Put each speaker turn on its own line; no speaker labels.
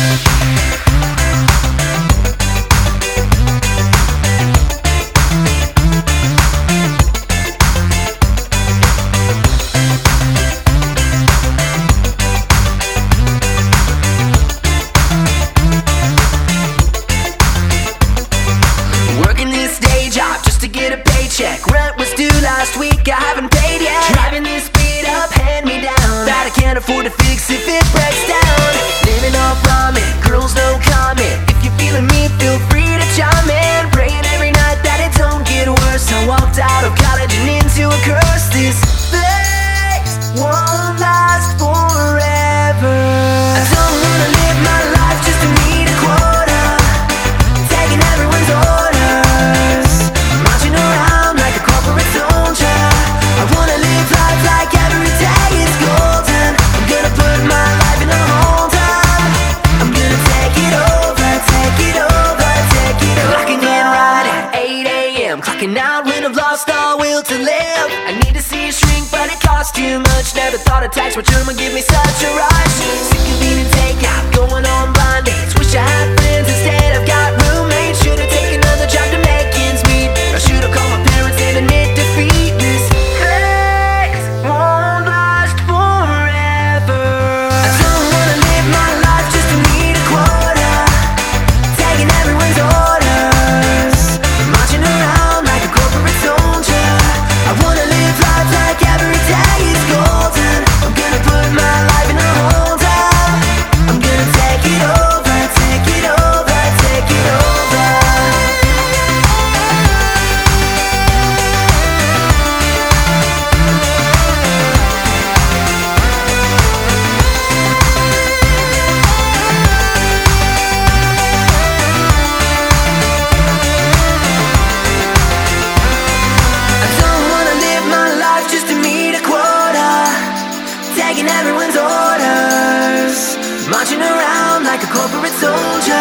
Rent was due last week, I haven't paid yet. Driving this speed up, hand me down, that I can't afford to fix if it breaks down. Living off ramen, girls no comment. If you're feeling me, feel free to chime in. Praying every night that it don't get worse. I walked out of college and into a curse. This phase won't last forever. I don't wanna live my life just to meet a quota, taking everyone's orders, marching around like a corporate soldier. I wanna live life like every day is golden. I'm gonna put my life in a hold on. I'm gonna take it over, take it over, take it over. Clocking in right at 8 a.m., clocking out when I've lost all will to live. I need to see a shrink, but it costs too much. Never thought a tax return would give me such a rush. Sick of eating takeout, going on blind dates. Wish I had friends instead, I've got roommates. Should've taken another job to make ends meet. I should've called my parents and admit defeat. This phase won't last forever. I don't wanna live my life just to meet a quota, taking everyone's orders, marching around like a corporate soldier. I wanna live life like every day is golden. I'm gonna put my life in a hold on. I'm gonna take it over, take it over, take it over. I don't wanna live my life just to meet a quota, taking everyone's orders, marching around like a corporate soldier.